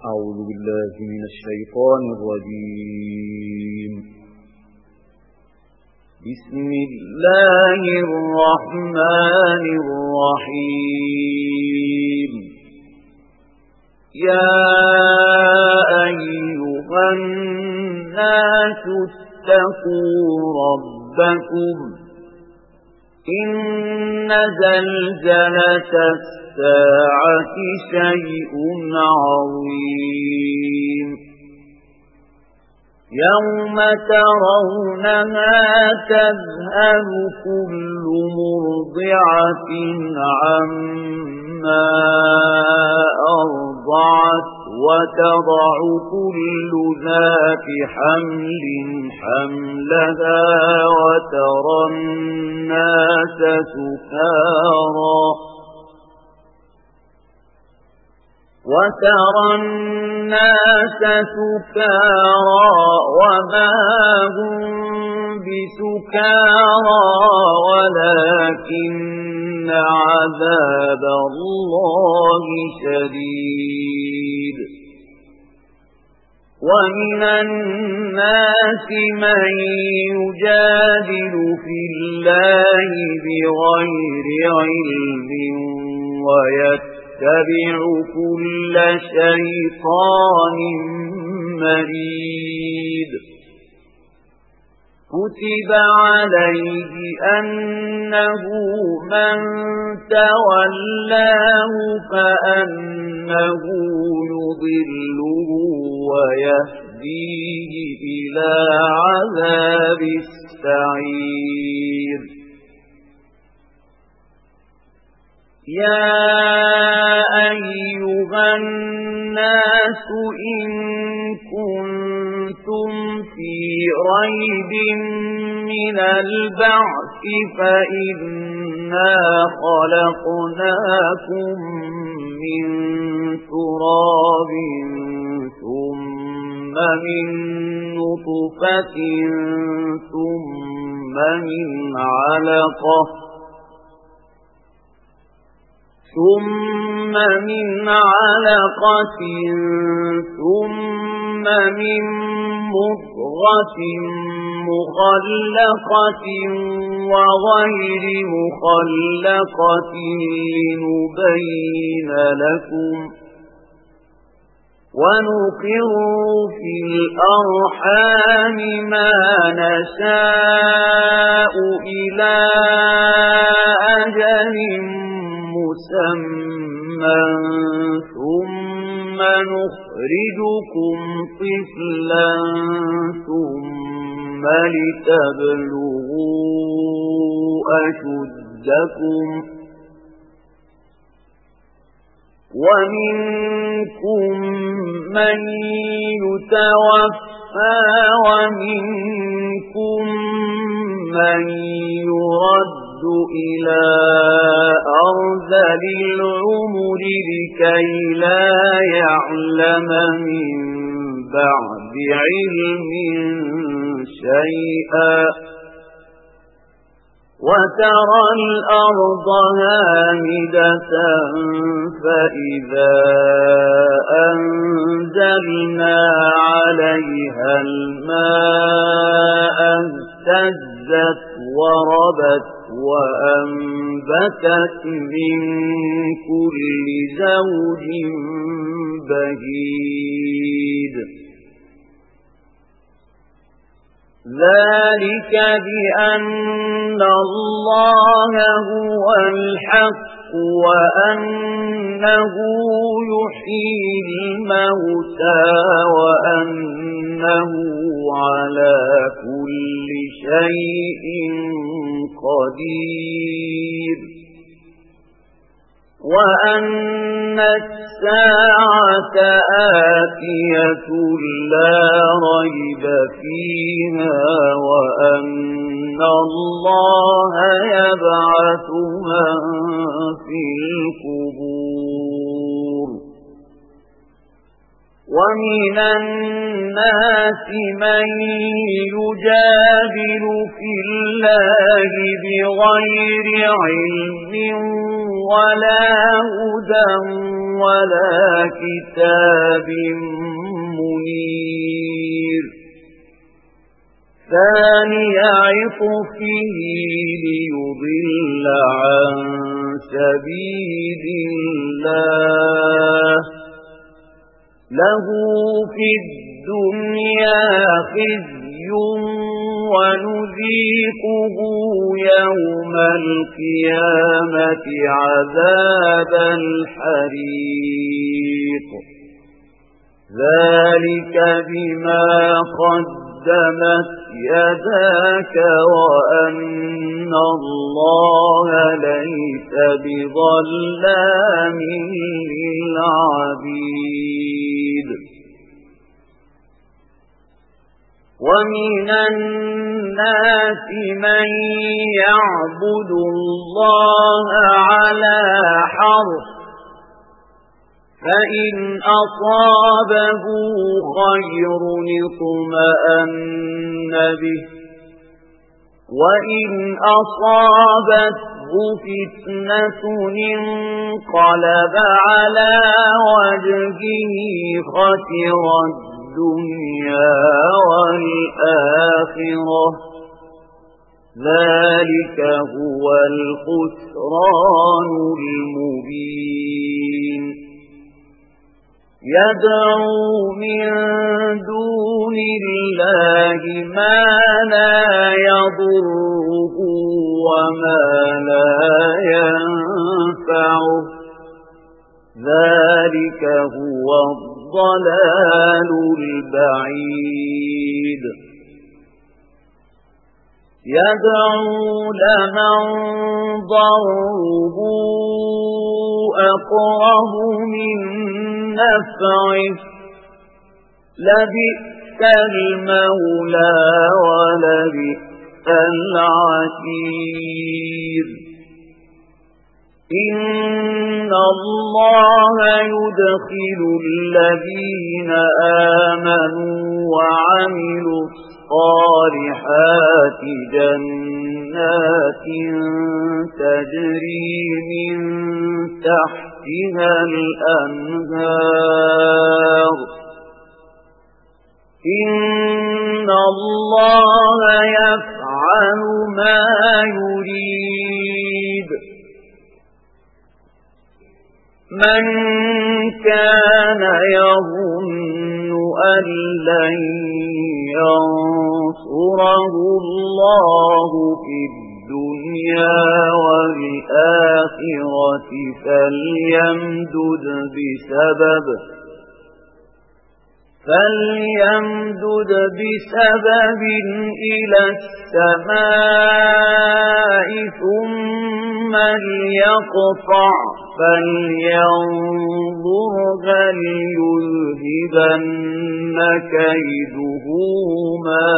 أعوذ بالله من الشيطان الرجيم. بسم الله الرحمن الرحيم. يا أيها الناس اتقوا ربكم إن زلزلة الساعة شيء عظيم يوم ترونها تذهل كل مرضعة عما أرضعت وتضع كل ذات حمل حملها وترى الناس سكارى وما هم بسكارى ولكن عذاب الله شديد. ومن الناس من يجادل في الله بغير علم ويتبع كل شيطان مريد. كتب عليه أنه من تولاه فأنه يضله ويهديه إلى عذاب السعير. يا أيها الناس إن كنتم في ريب من البعث فإنا خلقناكم من تراب ثم من نطفة ثم من علقة ثم من مضغة مخلقة وغير مخلقة لنبين لكم ونقر في الأرحام ما نشاء إلى أجل مسمى ثم نخرجكم طفلا ثم لتبلغوا أشدكم ومنكم من يتوفى ومنكم من يرد إلى أرذل العمر لكي لا يعلم من بعد علم شيئا. وترى الأرض هامدة فإذا أنزلنا عليها الماء اهتزت وربت وأنبتت من كل زوج بهيج. ذلك بأن الله هو الحق وأنه يحيي الموتى وأنه على كل شيء قدير وأن الساعة آتية لا ريب فيها وأن الله يبعث من في القبور ومن الناس من يجادل في الله بغير علم ولا هدى ولا كتاب منير ثاني عطفه ليضل عن سبيل الله له في الدنيا خزي ونذيقه يوم القيامة عذاب الحريق ذلك بما قدمت يداك وأن الله ليس بظلام للعبيد ومن الناس من يعبد الله على حرف فإن أصابه خير اطمأن به وإن أصابته فتنة انقلب على وجهه خسر الدنيا والآخرة ذلك هو الخسران المبين يدعو من دون الله ما لا يضره وما لا ينفعه ذلك هو الضلال البعيد يدعو لمن ضره أقرب من نفعه لبئس المولى ولبئس العشير إن الله يدخل الذين آمنوا وعملوا الصالحات جنات تجري من تحتها الأنهار إن الله يفعل ما يريد من كان يظن أن لن ينصره الله في الدنيا والآخرة فليمدد بسبب إلى السماء ثم ليقطع فلينظر هل يذهبن كيده ما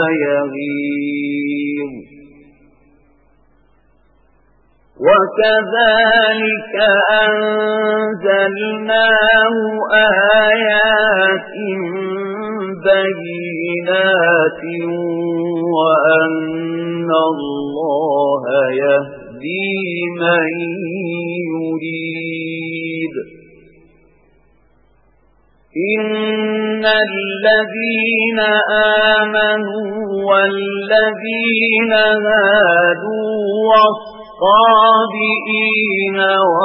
يغيظ وكذلك أنزلناه آيات بينات وأن الله يهدي من يريد إن الذين آمنوا والذين هادوا والصابئين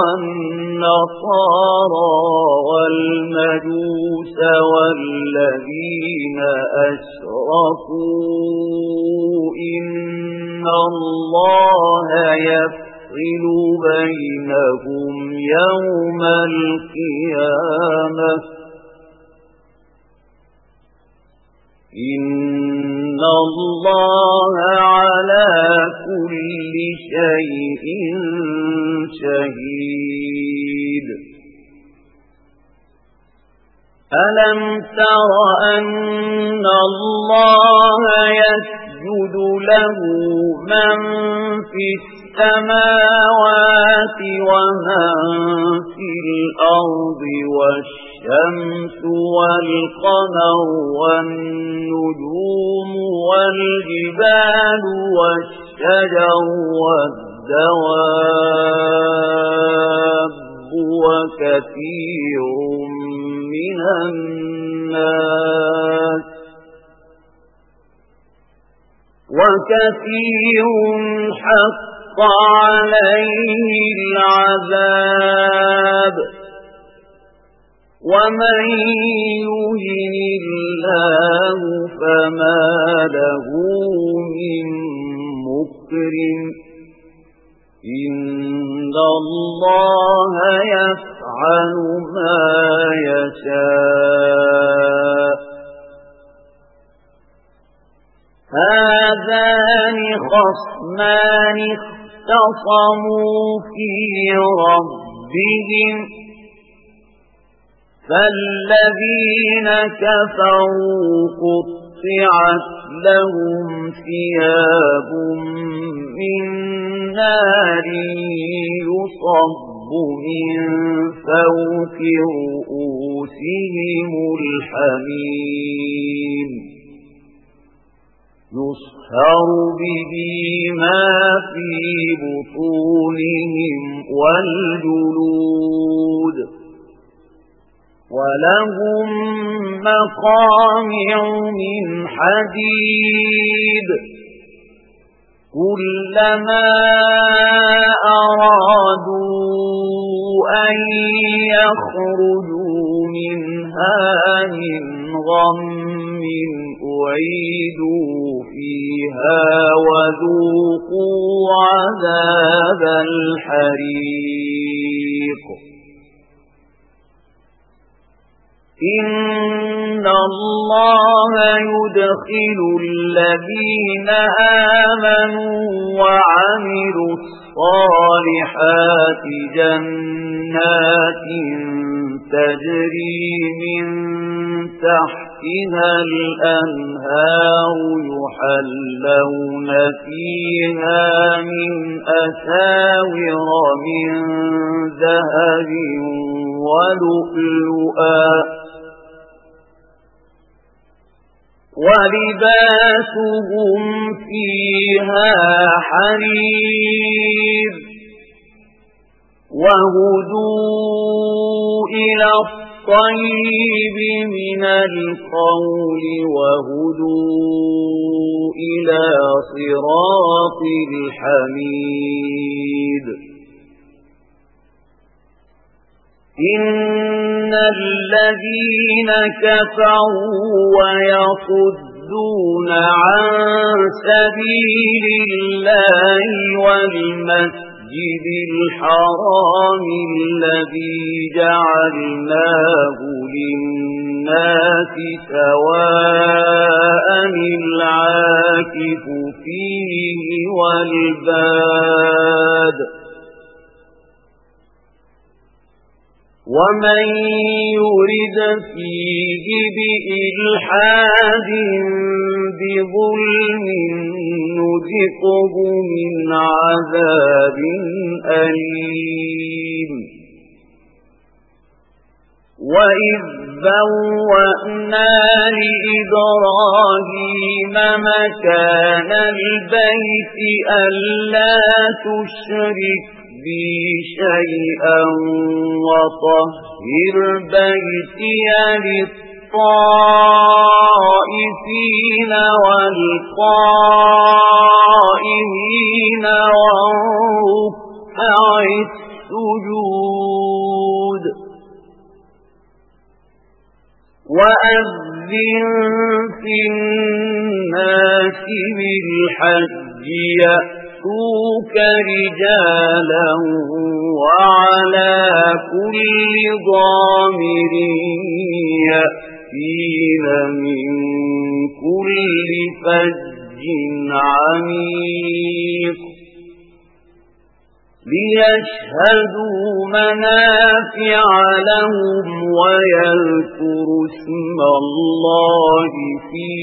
والنصارى والمجوس والذين أشركوا إن الله يفصل بينهم يوم القيامة إن الله على كل شيء شهيد ألم تر أن الله يسجد له من في السماوات ومن في الأرض والشمس والشمس والقمر والنجوم والجبال والشجر والدواب وكثير من الناس وكثير حق عليه العذاب ومن يهن الله فما له من مكرم إن الله يفعل ما يشاء هذان خصمان اختصموا في ربهم فالذين كفروا قطعت لهم ثياب من نار يصب من فوق رؤوسهم الحميم يصهر به ما في بطونهم والجلود ولهم مقامع من حديد كلما أرادوا أن يخرجوا منها من غم أعيدوا فيها وذوقوا عذاب الحريق إن الله يدخل الذين آمنوا وعملوا الصالحات جنات تجري من تحتها الأنهار يحلون فيها من أساور من ذهب ولؤلؤا ولباسهم فيها حرير وهدوا إلى الطيب من القول وهدوا إلى صراط الحميد إن الذين كفروا ويصدون عن سبيل الله والمسجد الحرام الذي جعلناه للناس سواء العاكف فيه والباد ومن يرد فيه بإلحاد بظلم نذقه من عذاب أليم وإذ بوأنا لإبراهيم مكان البيت ألا تشرك بي شيئا وطهر بيتي للطائفين والقائمين والركع السجود وأذن في الناس بالحج يأتوك رجالا وعلى كل ضامر يأتين من كل فج عميق ليشهدوا منافع لهم ويذكروا اسم الله في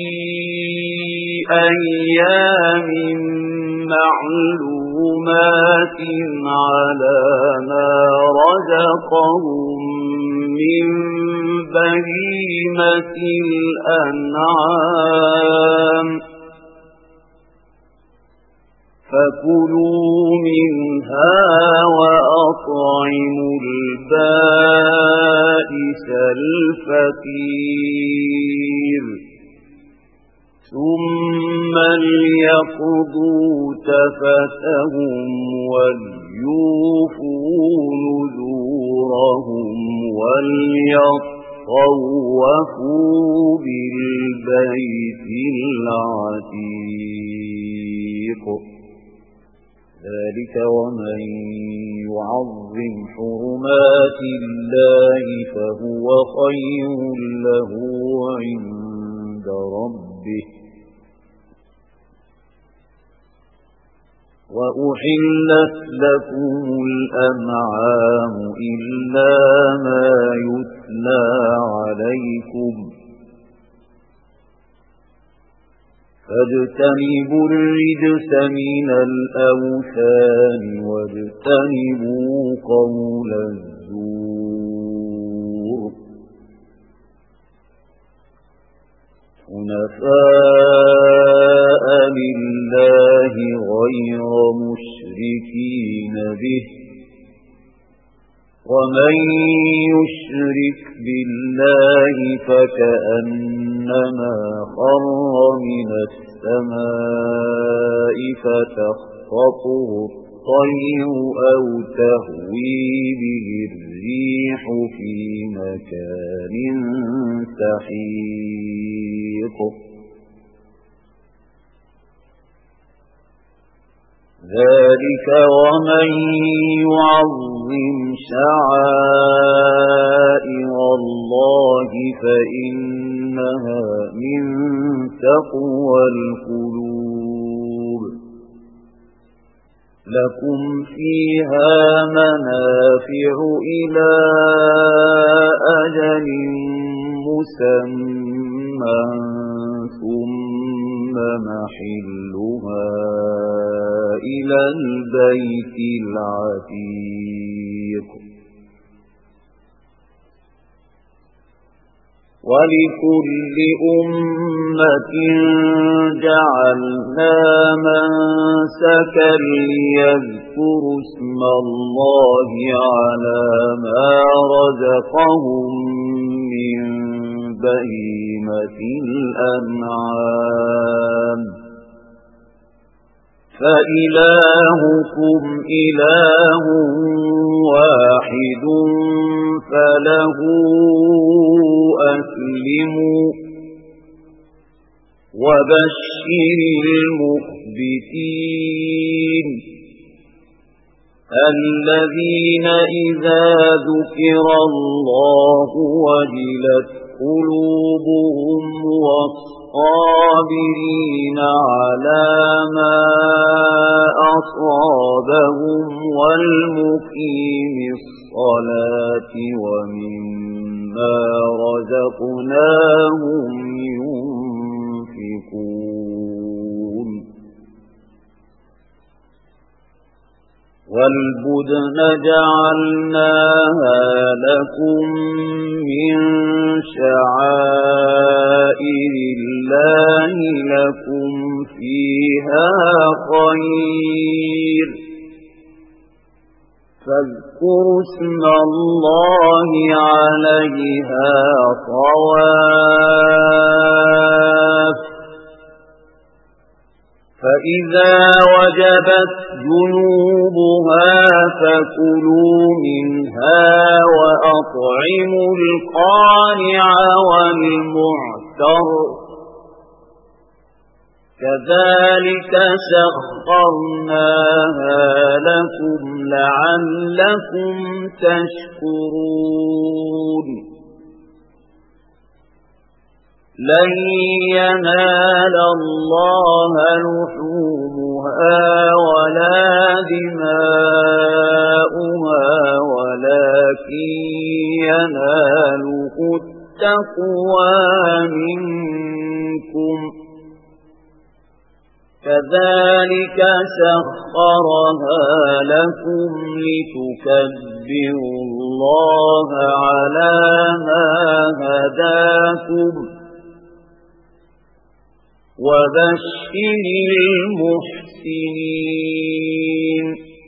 أيام معلومات على ما رزقهم من بهيمة الأنعام فكلوا منها وأطعموا البائس الفقير ثم ليقضوا تفثهم وليوفوا نذورهم وليطوفوا بالبيت العتيق ذلك ومن يعظم حرمات الله فهو خير له عند ربه وأحلت لكم الأنعام إلا ما يتلى عليكم فاجتنبوا الرجس من الأوثان واجتنبوا قول الزور حنفاء لله غير مشركين به ومن يشرك بالله فكأنما خر من السماء فتخطفه الطير أو تهوي به الريح في مكان سحيق ذلك ومن يعظم شعائر الله فإنها من تقوى القلوب لكم فيها منافع إلى أجل مسمى ثم محلها إلى البيت العتيق ولكل أمة جعلنا منسكا ليذكروا اسم الله على ما رزقهم من بهيمة الأنعام فإلهكم إله واحد فله أسلموا وبشر المخبتين الذين إذا ذكر الله وجلت قلوبهم والصابرين على ما أصابهم والمقيم الصلاة ومما رزقناهم ينفقون والبدن جعلناها لكم من شعائر الله لكم فيها خير فاذكروا اسم الله عليها صواف فإذا وجبت جنوبها فكلوا منها وأطعموا القانع والمعتر كذلك سخرناها لكم لعلكم تشكرون لن ينال الله لحومها ولا دماؤها ولكن يناله التقوى منكم كذلك سخرها لكم لتكبروا الله على ما هداكم وبشر المحسنين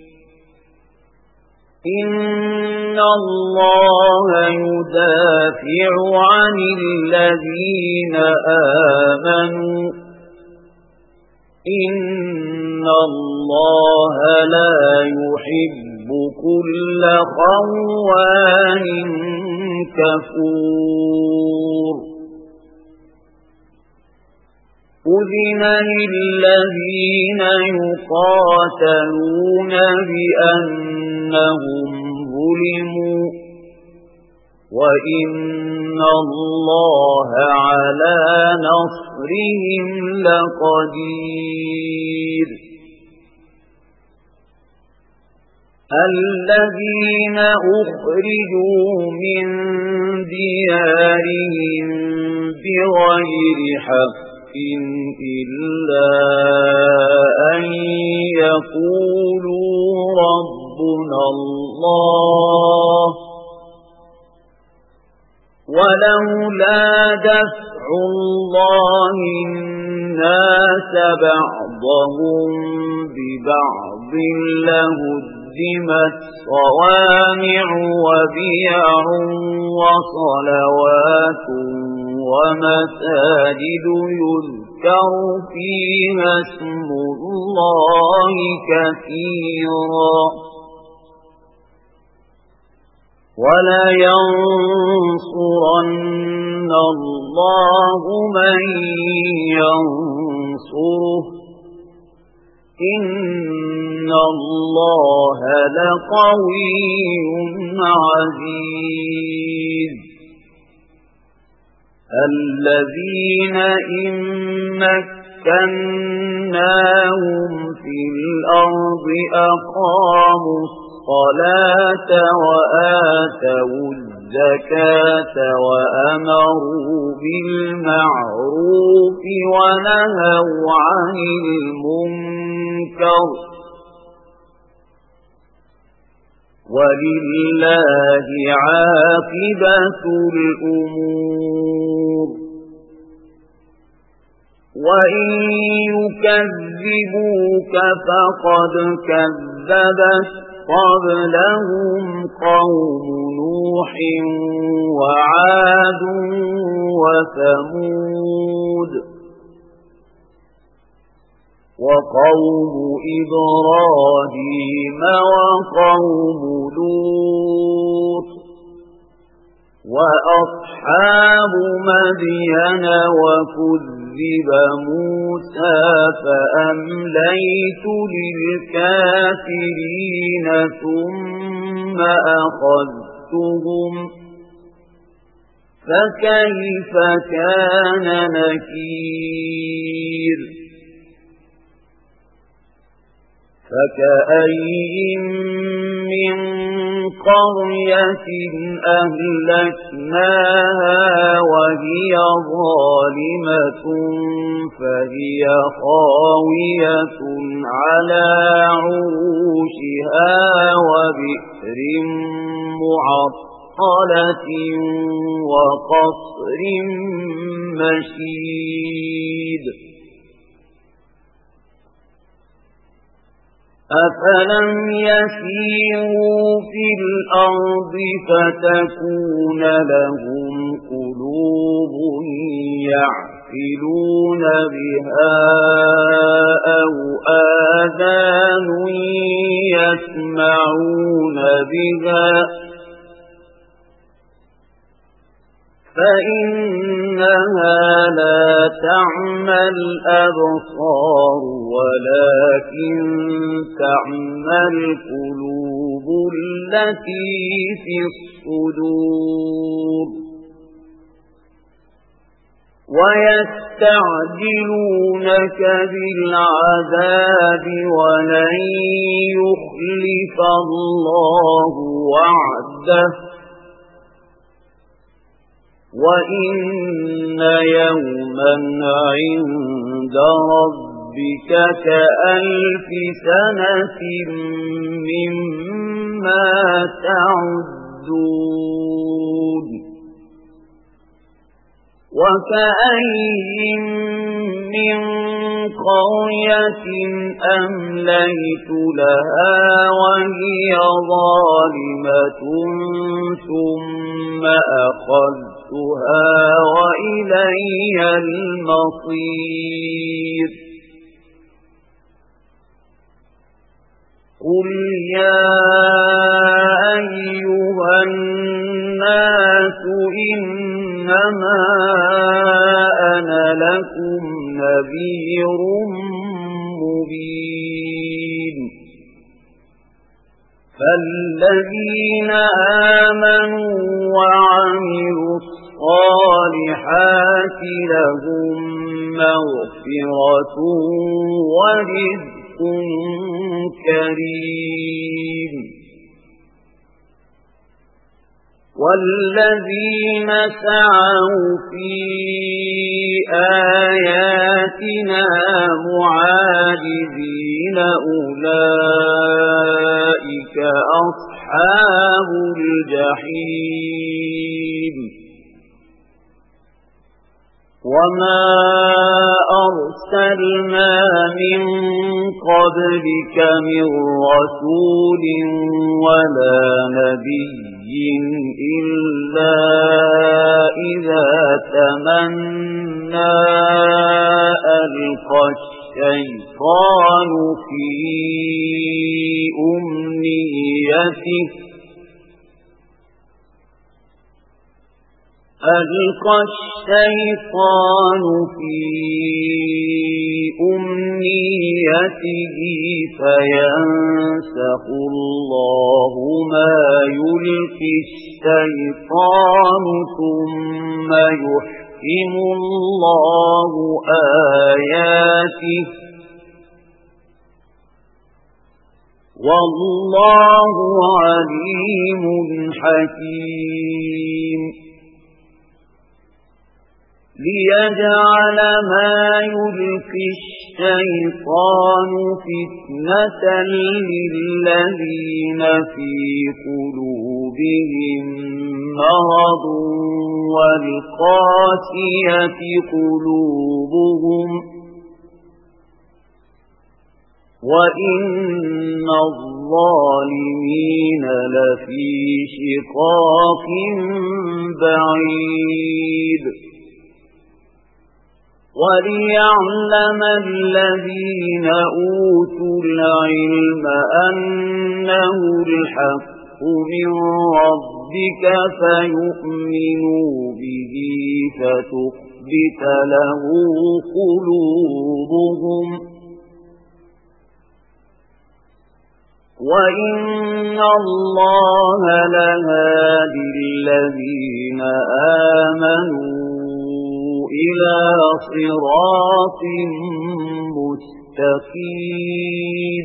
إن الله يدافع عن الذين آمنوا إن الله لا يحب كل خوان كفور أذن للذين يقاتلون بأنهم ظلموا وإن الله على نصرهم لقدير الذين أخرجوا من ديارهم بغير حق إلا أن يقولوا ربنا الله ولولا دفع الله الناس بعضهم ببعض لهدمت صوامع وبيع وصلوات ومساجد يذكر فيها اسم الله كثيرا ولينصرن الله من ينصره إن الله لقوي عزيز الذين إن مكناهم في الأرض أقاموا الصلاة وآتوا الزكاة وأمروا بالمعروف ونهوا عن المنكر ولله عاقبة الأمور وإن يكذبوك فقد كذبت قبلهم قوم نوح وعاد وثمود وقوم إبراهيم وقوم لوط وأصحاب مدين وكذب موسى فأمليت للكافرين ثم أخذتهم فكيف كان نكير فكأين من قرية أهلكناها وهي ظالمة فهي خاوية على عروشها وبئر معطلة وقصر مشيد أفلم يسيروا في الأرض فتكون لهم قلوب يعقلون بها أو آذان يسمعون بها فإنها لا تعمى الأبصار ولكن تعمى القلوب التي في الصدور ويستعجلونك بالعذاب ولن يخلف الله وعده وإن يوما عند ربك ربك كألف سنة مما تعدون وكأين من قرية أمليت لها وهي ظالمة ثم أخذتها وإلي المصير قل يا أيها الناس إنما أنا لكم نذير مبين فالذين آمنوا وعملوا الصالحات لهم مغفرة ورزق كريم والذين سعوا في آياتنا معاجزين أولئك أصحاب الجحيم وما أرسلنا من قبلك من رسول ولا نبي إلا إذا تمنى ألقى الشيطان في أمنيته فينسخ الله ما يلقي الشيطان ثم يحكم الله آياته والله عليم حكيم ليجعل ما يلقي الشيطان فتنة للذين في قلوبهم مرض والقاسية قلوبهم وإن الظالمين لفي شقاق بعيد وليعلم الذين أوتوا العلم أنه الحق من ربك فيؤمنوا به فتخبت له قلوبهم وإن الله لهادي الذين آمنوا إلى صراط مستقيم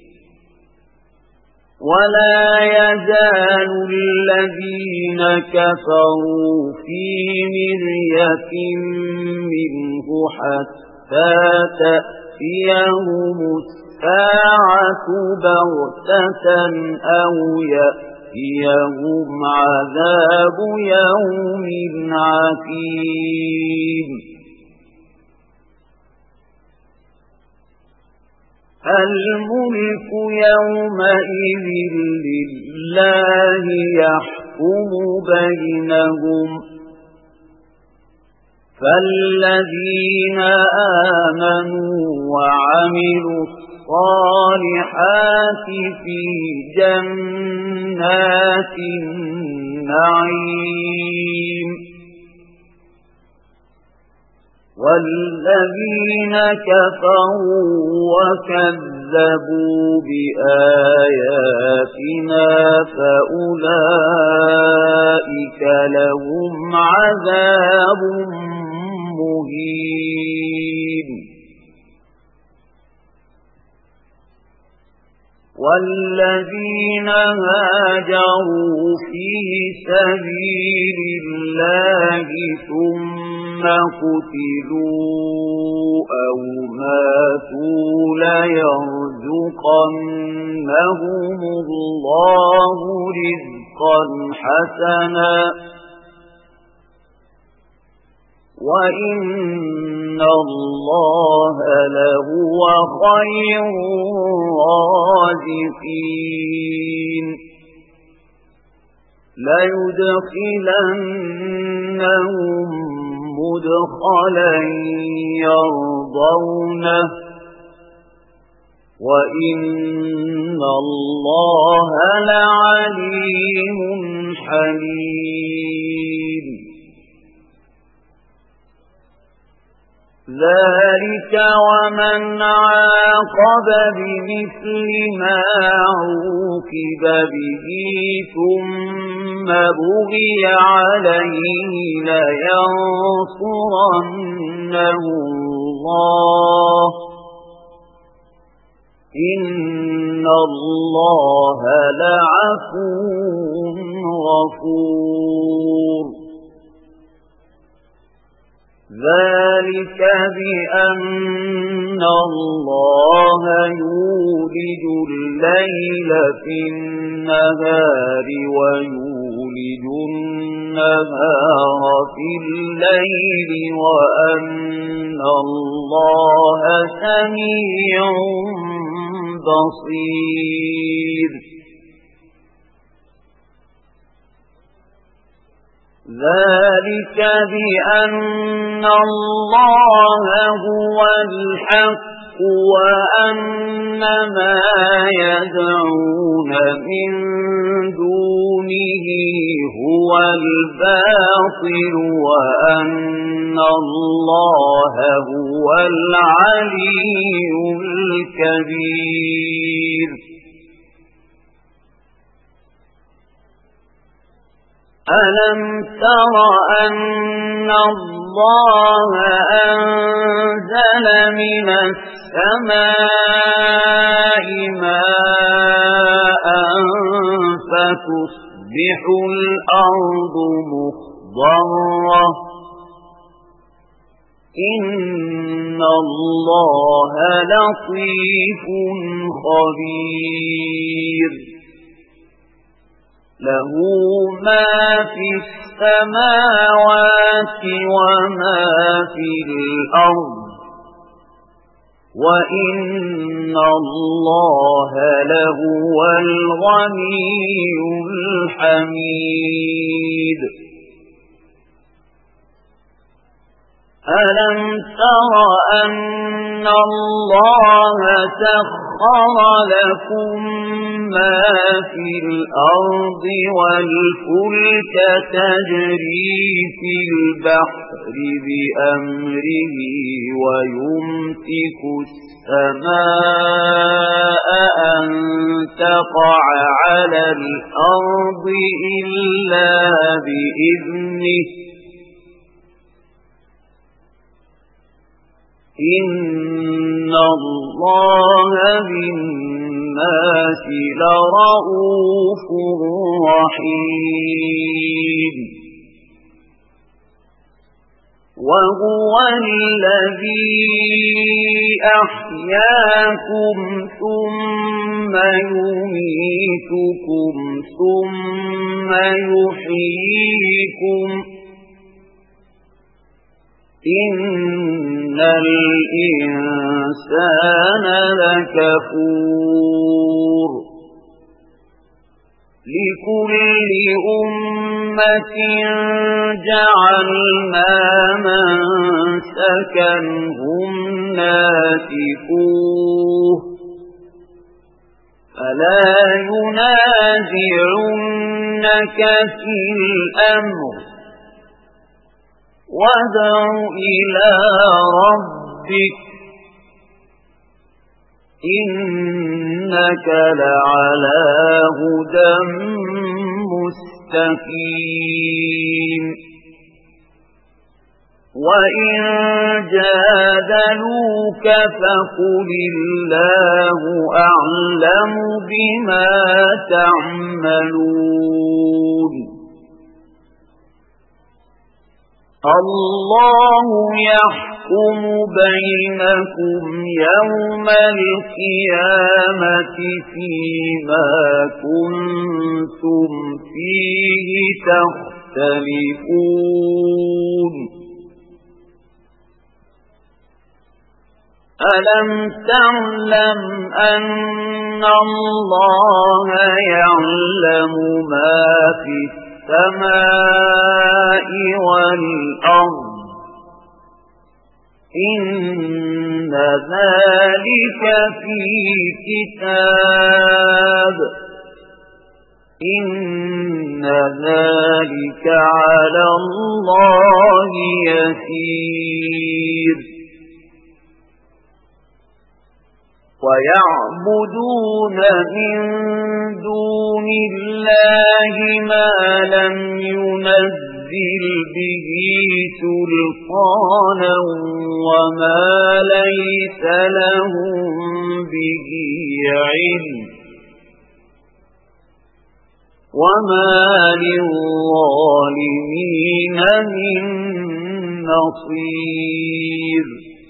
ولا يزال الذين كفروا في مرية منه حتى تأتيهم الساعة بغتة أو يأتيهم عذاب يوم عقيم الملك يومئذ لله يحكم بينهم فالذين آمنوا وعملوا الصالحات في جنات النعيم والذين كفروا وكذبوا بآياتنا فأولئك لهم عذاب مهين والذين هاجروا في سبيل الله ثم قتلوا أو ماتوا ليرزقنهم الله رزقا حسنا وَإِنَّ اللَّهَ لَهُوَ خَيْرُ الرَّازِقِينَ لَيُدْخِلَنَّهُم مُّدْخَلًا يَرْضَوْنَهُ وَإِنَّ اللَّهَ لَعَلِيمٌ حَلِيمٌ ذَلِكَ وَمَنْ عَاقَبَ بِمِثْلِ مَا عُوقِبَ بِهِ ثُمَّ بُغِيَ عَلَيْهِ لَيَنصُرَنَّهُ اللَّهُ إِنَّ اللَّهَ لَعَفُوٌّ غَفُورٌ ذَلِكَ بِأَنَّ اللَّهَ يُولِجُ اللَّيْلَ فِي النَّهَارِ وَيُولِجُ النَّهَارَ فِي اللَّيْلِ وَأَنَّ اللَّهَ سَمِيعٌ بَصِيرٌ ذَلِكَ بِأَنَّ اللَّهَ هُوَ الْحَقُّ وَأَنَّ مَا يَدْعُونَ مِن دُونِهِ هُوَ الْبَاطِلُ وَأَنَّ اللَّهَ هُوَ الْعَلِيُّ الْكَبِيرُ أَلَمْ تَرَ أَنَّ اللَّهَ أَنزَلَ مِنَ السَّمَاءِ مَاءً فَتُصْبِحُ الْأَرْضُ مُخْضَرَّةً إِنَّ اللَّهَ لَطِيفٌ خَبِيرٌ لَهُ مَا فِي السَّمَاوَاتِ وَمَا فِي الْأَرْضِ وَإِنَّ اللَّهَ لَهُوَ الْغَنِيُّ الْحَمِيدُ أَلَمْ تَرَ أَنَّ اللَّهَ سَخَّرَ لَكُم مَّا فِي الْأَرْضِ وَالْفُلْكَ تَجْرِي فِي الْبَحْرِ بِأَمْرِهِ وَيُمْسِكُ السَّمَاءَ أَن تَقَعَ عَلَى الْأَرْضِ إِلَّا بِإِذْنِهِ إِنَّ اللَّهَ بِالنَّاسِ لَرَءُوفٌ رَحِيمٌ وَهُوَ الَّذِي أَحْيَاكُمْ ثُمَّ يُمِيتُكُمْ ثُمَّ يُحْيِيكُمْ إِنَّ الْإِنسَانَ لَكَفُورٌ لِكُلِّ أُمَّةٍ جَعَلْنَا مَنسَكًا هُمْ نَاسِكُوهُ فَلَا يُنَازِعُنَّكَ فِي الْأَمْرِ وَادْعُ إِلَى رَبِّكَ إِنَّكَ لَعَلَى هُدًى مُسْتَقِيمٍ وَإِن جَادَلُوكَ فَقُلِ اللَّهُ أَعْلَمُ بِمَا تَعْمَلُونَ اللَّهُ يَحْكُمُ بَيْنَكُمْ يَوْمَ الْقِيَامَةِ فِيمَا كُنتُمْ فِيهِ تَخْتَلِفُونَ أَلَمْ تَعْلَمْ أَنَّ اللَّهَ يَعْلَمُ مَا فِي السَّمَاءِ وَالْأَرْضِ إِنَّ ذَلِكَ فِي كِتَابٍ إِنَّ ذَلِكَ عَلَى اللَّهِ يَسِيرٌ وَيَعْبُدُونَ مِن دُونِ اللَّهِ مَا لَمْ يُنَزِّلْ بِهِ سُلْطَانًا وَمَا لَيْسَ لَهُم بِهِ عِلْمٌ وَمَا لِلظَّالِمِينَ مِن نَّصِيرٍ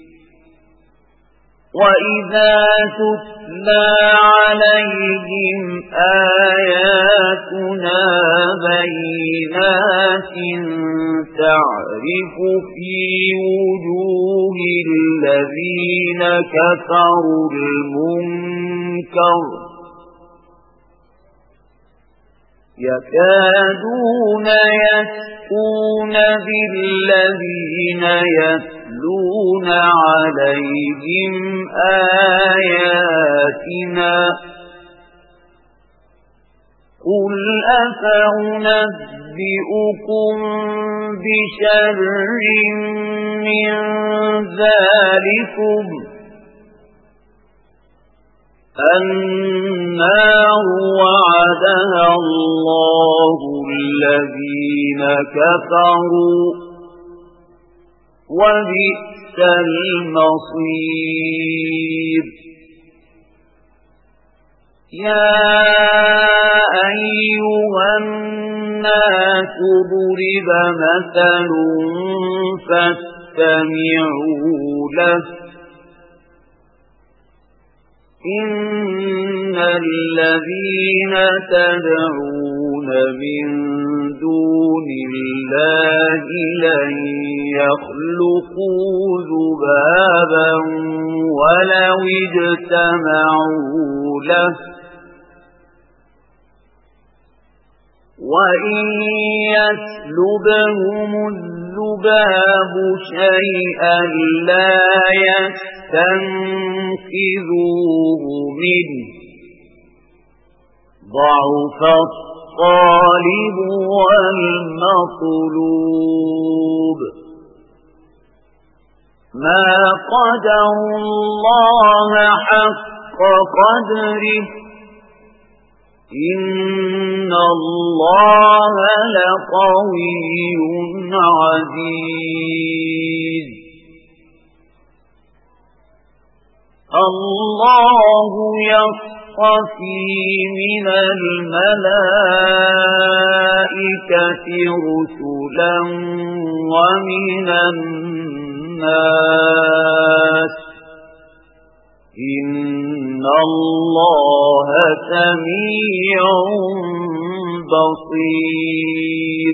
وَإِذَا تُتْلَى عَلَيْهِمْ آيَاتُنَا بَيِّنَاتٍ تَعْرِفُ فِي وُجُوهِ الَّذِينَ كَفَرُوا الْمُنكَرَ يَكَادُونَ يَسْطُونَ بِالَّذِينَ يَتْلُونَ عَلَيْهِمْ آيَاتِنَا قُلْ أَفَأُنَبِّئُكُم بِشَرٍّ مِّن ذَلِكُمْ النَّارُ وَعَدَهَا اللَّهُ الَّذِينَ كَفَرُوا وَبِئْسَ الْمَصِيرُ يَا أَيُّهَا النَّاسُ ضُرِبَ مَثَلٌ فَاسْتَمِعُوا لَهُ إِنَّ الَّذِينَ تَدْعُونَ مِن دُونِ اللَّهِ لَن يَخْلُقُوا ذُبَابًا وَلَوِ اجْتَمَعُوا لَهُ وَإِن يَسْلُبْهُمُ الذُّبَابُ شَيْئًا لَّا يَسْتَنقِذُوهُ مِنْهُ ضَعُفَ الطَّالِبُ وَالْمَطْلُوبُ مَا قَدَرُوا اللَّهَ حَقَّ قَدْرِهِ إِنَّ اللَّهَ لَقَوِيٌّ عَزِيزٌ اللَّهُ يَصْطَفِي مِنَ الْمَلَائِكَةِ رُسُلًا وَمِنَ النَّاسِ إِنَّ اللَّهَ سَمِيعٌ بَصِيرٌ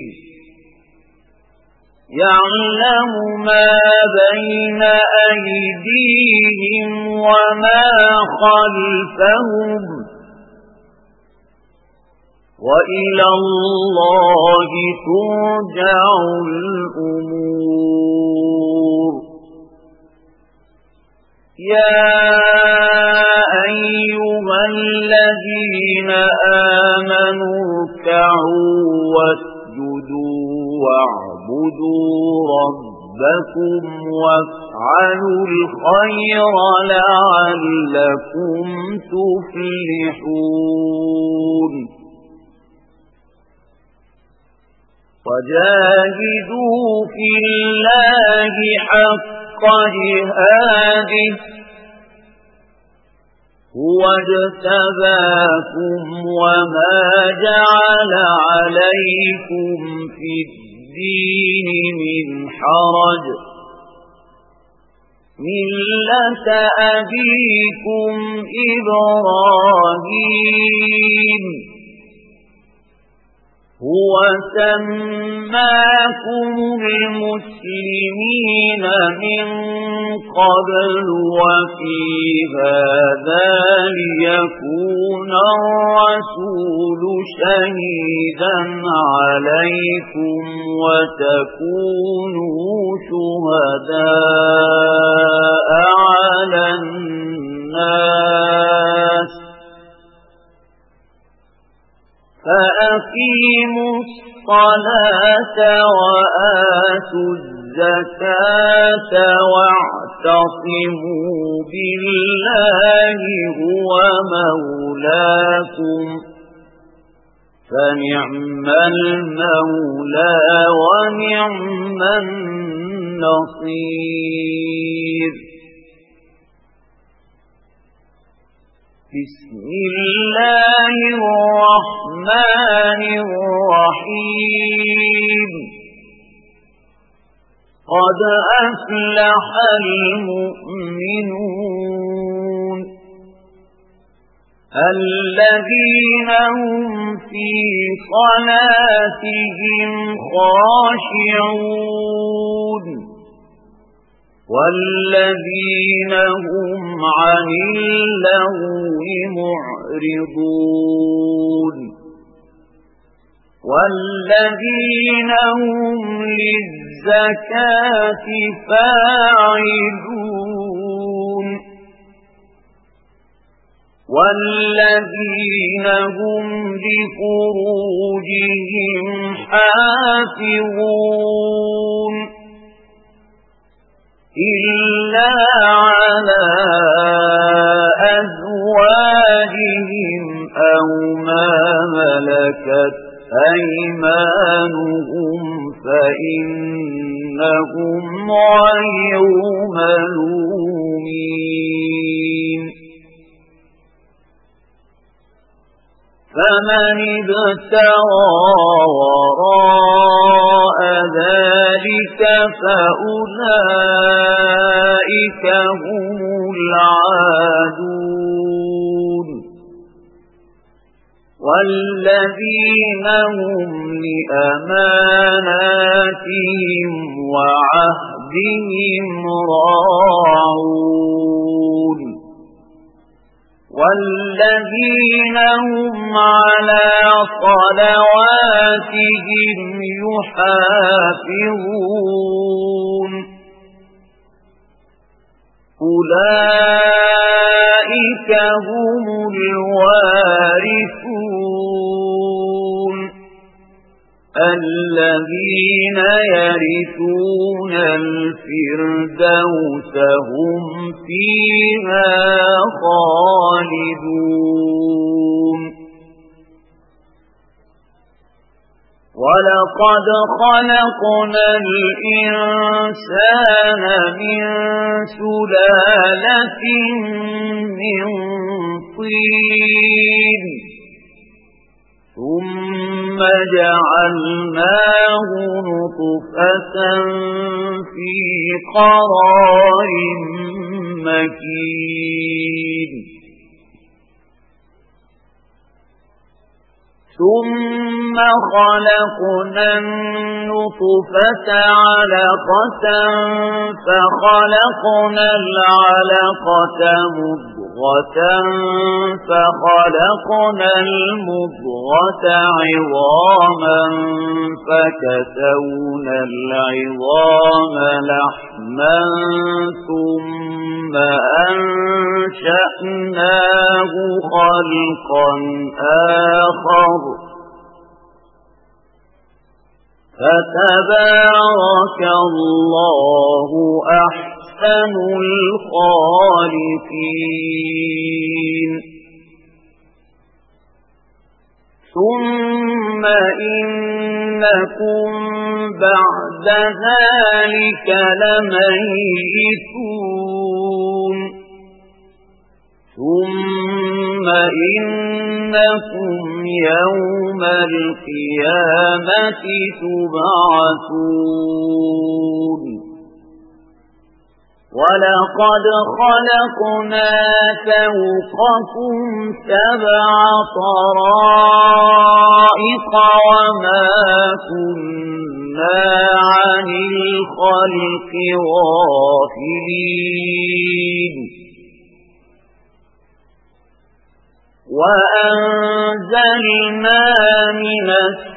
يَعْلَمُ مَا بَيْنَ أَيْدِيهِمْ وَمَا خَلْفَهُمْ وَإِلَى اللَّهِ تُرْجَعُ الْأُمُورُ يَا أَيُّهَا الَّذِينَ آمَنُوا ارْكَعُوا وَاسْجُدُوا وَاعْبُدُوا رَبَّكُمْ وَافْعَلُوا الْخَيْرَ لَعَلَّكُمْ تُفْلِحُونَ وجاهدوا في الله حق جهاده هو اجتباكم وما جعل عليكم في الدين من حرج ملة أبيكم إبراهيم هو سماكم المسلمين من قبل وفي هذا ليكون الرسول شهيدا عليكم وتكونوا شهداء على الناس فأقيموا الصلاة وآتوا الزكاة واعتصموا بالله هو مولاكم فنعم المولى ونعم النصير بسم الله الرحمن الرحيم قد أفلح المؤمنون الذين هم في صلاتهم خاشعون والذين هم عن اللغو معرضون والذين هم للزكاة فاعلون والذين هم لفروجهم حافظون إلا على أزواجهم أو ما ملكت أيمانهم فإنهم غير ملومين فمن ابتغى وراء ذلك فأولئك هم العادون والذين هم لأماناتهم وعهدهم راعون والذين هم على صلواتهم يحافظون أولئك هم الوارثون الذين يرثون الفردوس هم فيها خالدون ولقد خلقنا الإنسان من سلالة من طين ثم جعلناه نطفة في قرار مكين ثم خلقنا النطفة علقة فخلقنا العلقة مضغة فخلقنا المضغة عظاما فكسونا العظام لحما ثم أنشأناه خلقا آخر فتبارك الله أحسن الخالقين ثم إنكم بعد ذلك لميتون ثم إنكم يوم القيامة تبعثون ولقد خلقنا فوقكم 7 طرائق وما كنا عن الخلق غافلين وأنزلنا من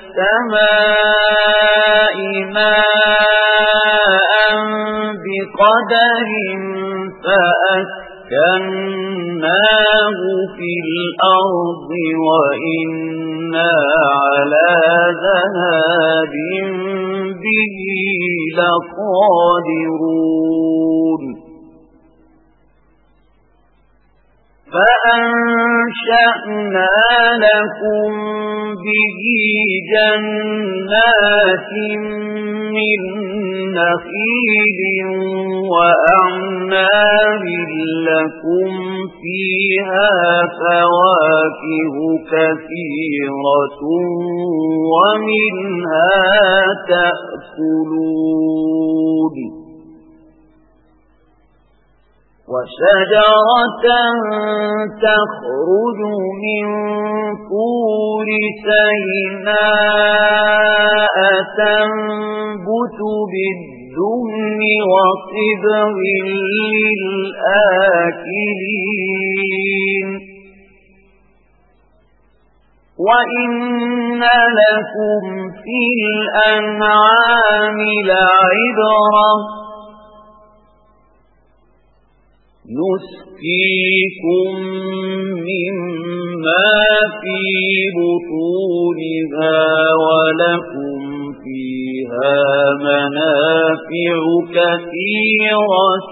السماء ماء بقدر فأسكناه في الأرض وإنا على ذهاب به لقادرون فأنشأنا لكم به جنات من نخيل وأعناب لكم فيها فواكه كثيرة ومنها تأكلون وشجرة تخرج من طور سيناء تنبت بالدهن وصبغ للآكلين وإن لكم في الأنعام لعبرة نسقيكم مما في بطونها ولكم فيها منافع كثيرة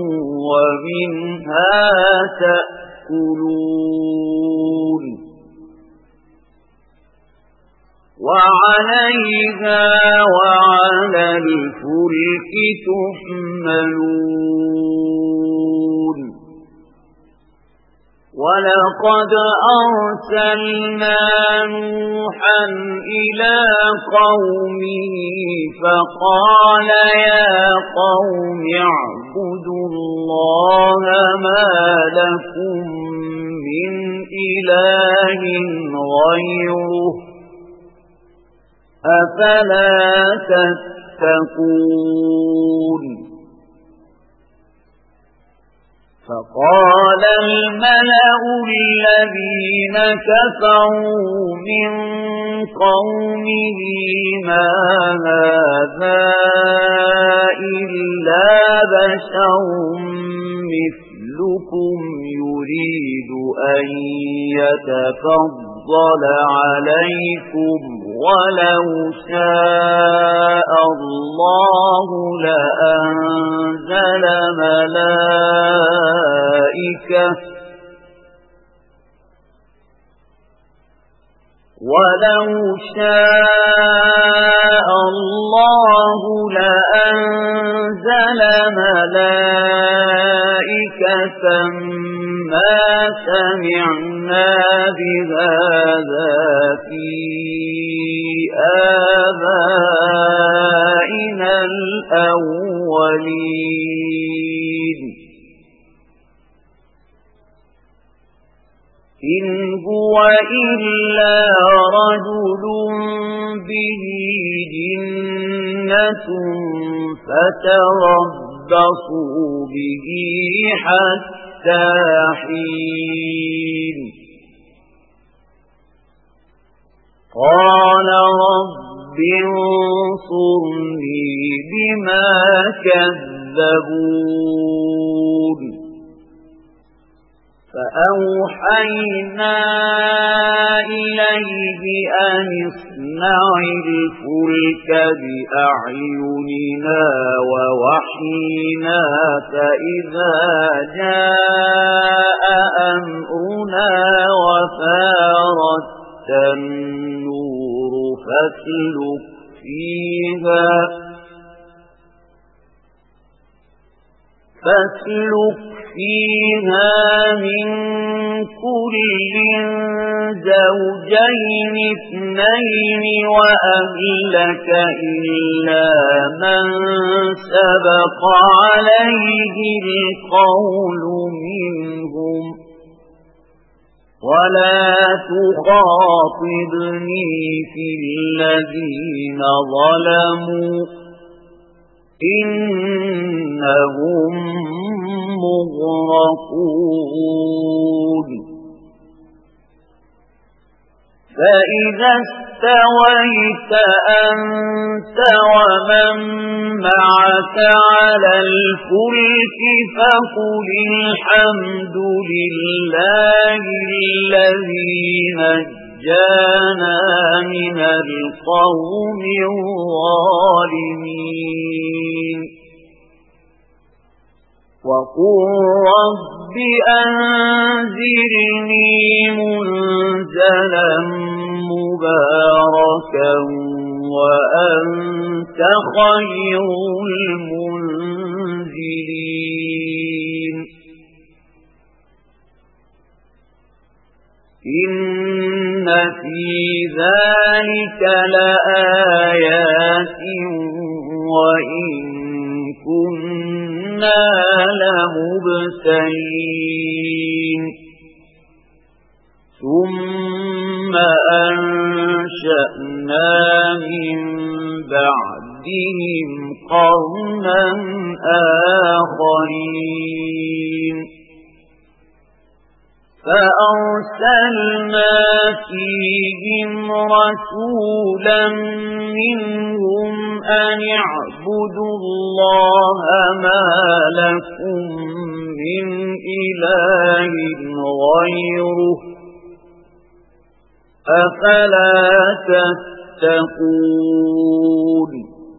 ومنها تأكلون وعليها وعلى الفلك تحملون ولقد أرسلنا نوحا إلى قومه فقال يا قوم اعبدوا الله ما لكم من إله غيره أفلا تتقون فقال الملأ الذين كفروا من قومه ما هذا إلا بشر مثلكم يريد أن يتفضل عليكم ولو شاء الله لأنزل ملائكة ولو شاء الله لأنزل ملائكة ما سمعنا بهذا في آبائنا الأولين إن هو إلا رجل به جنة فتربصوا به حتى حين قال رب انصرني بما كذبون فأوحينا إليه أن اصنع الفلك بأعيننا ووحينا فإذا جاء أمرنا وفارت النور فاسلك فيها من كل زوجين اثنين وأهلك إلا من سبق عليه القول منهم ولا تخاطبني في الذين ظلموا إنهم مغرقون فإذا استويت أنت ومن معك على الفلك فقل الحمد لله الذي نجانا من القوم الظالمين وقل رب أنزلني منزلا مباركا وأنت خير المنزلين إن في ذلك لآيات وإن كنا لمبتلين ثم أنشأنا من بعدهم قرنا آخرين فأرسلنا فيهم رسولا منهم أن اعبدوا الله ما لكم من إله غيره أفلا تتقون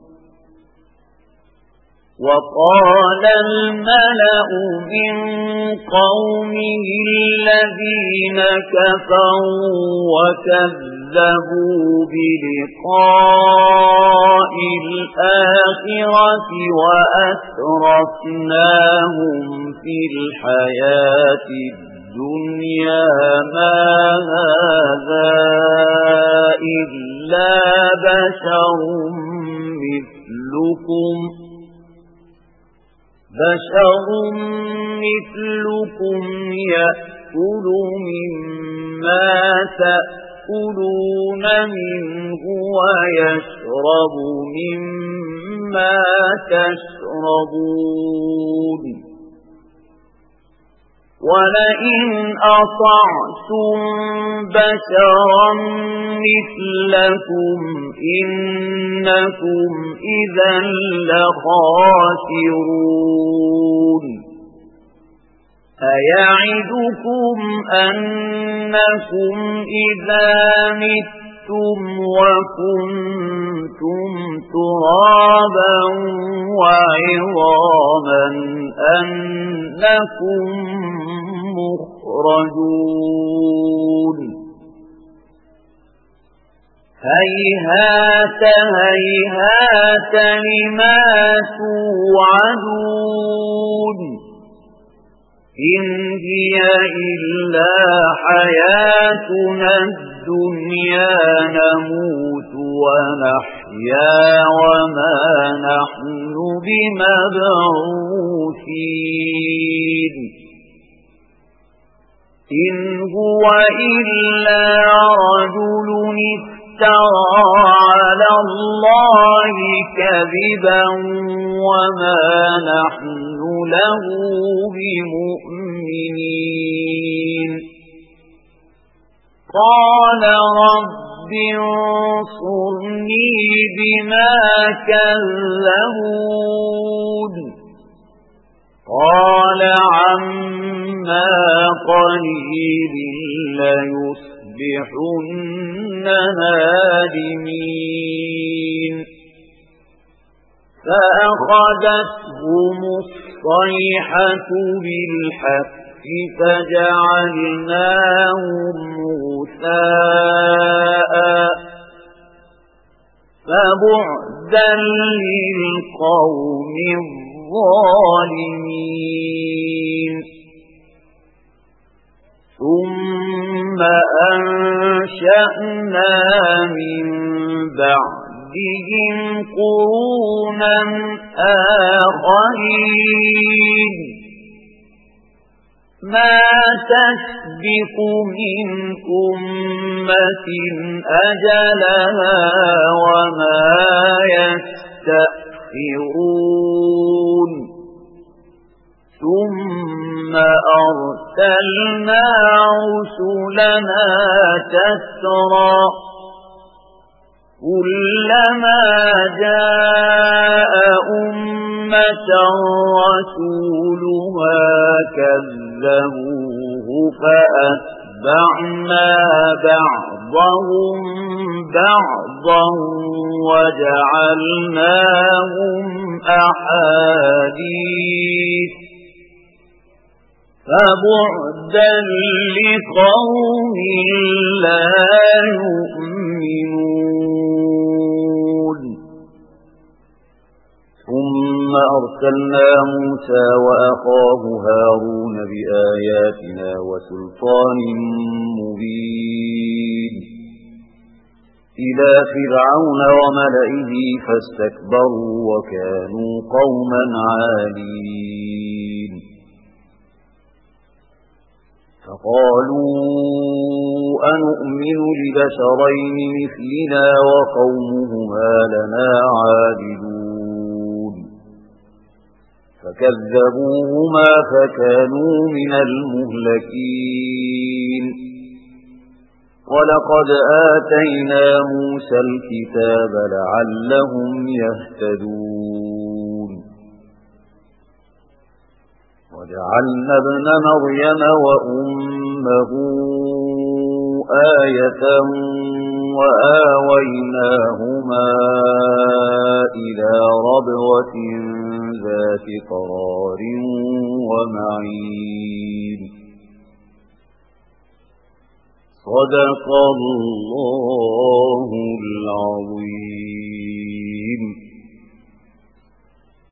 وقال الملأ من قومه الذين كفروا وكذبوا بلقاء الآخرة وأترفناهم في الحياة الدنيا ما هذا إلا بشر مثلكم يأكل مما تأكلون منه ويشرب مما تشربون ولئن أطعتم بشرا مثلكم إنكم إذا لخاسرون أيعدكم أنكم إذا متم وكنتم ترابا وعظاما أنكم مخرجون هيهات هيهات لما توعدون إن هي إلا حياتنا الدنيا نموت ونحيا وما نحن بمبعوثين إن هو إلا رجل افترى على الله كذبا وما نحن له بمؤمنين قال رب انصرني بما كذبون قال عما قليل ليصبحن نادمين فأخذتهم الصيحة بالحق فجعلناهم غثاء فبعدا للقوم الظالمين ثم أنشأنا من بعدهم قرونا آخرين ما تسبق من أمة أجلها وما يستأخرون ثم أرسلنا رسلنا تترى كلما جاء أمة رسولها كذبوه فأتبعنا بعضهم بعضا وجعلناهم أحاديث فبعدا لقوم لا يؤمنون ثم أرسلنا موسى وأخاه هارون بآياتنا وسلطان مبين إلى فرعون وملئه فاستكبروا وكانوا قوما عالين فقالوا أنؤمن لبشرين مثلنا وقومهما لنا عابدون فكذبوهما فكانوا من المهلكين ولقد آتينا موسى الكتاب لعلهم يهتدون وجعلنا ابن مريم وأمه آية وآويناهما إلى ربوة ذات قرار ومعين صدق الله العظيم.